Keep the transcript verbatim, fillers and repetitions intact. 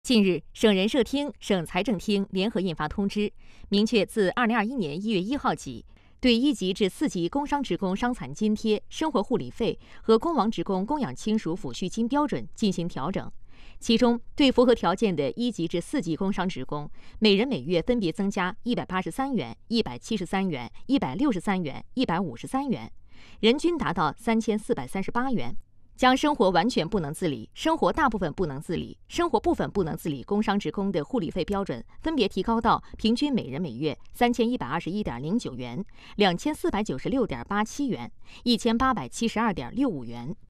近日，省人社厅、省财政厅联合印发通知，明确自二零二一年一月一号起，对一级至四级工伤职工伤残津贴、生活护理费和工亡职工供养亲属抚恤金标准进行调整。其中，对符合条件的一级至四级工伤职工，每人每月分别增加一百八十三元、一百七十三元、一百六十三元、一百五十三元，人均达到三千四百三十八元。将生活完全不能自理、生活大部分不能自理、生活部分不能自理工伤职工的护理费标准分别提高到平均每人每月三千一百二十一点零九元、两千四百九十六点八七元、一千八百七十二点六五元。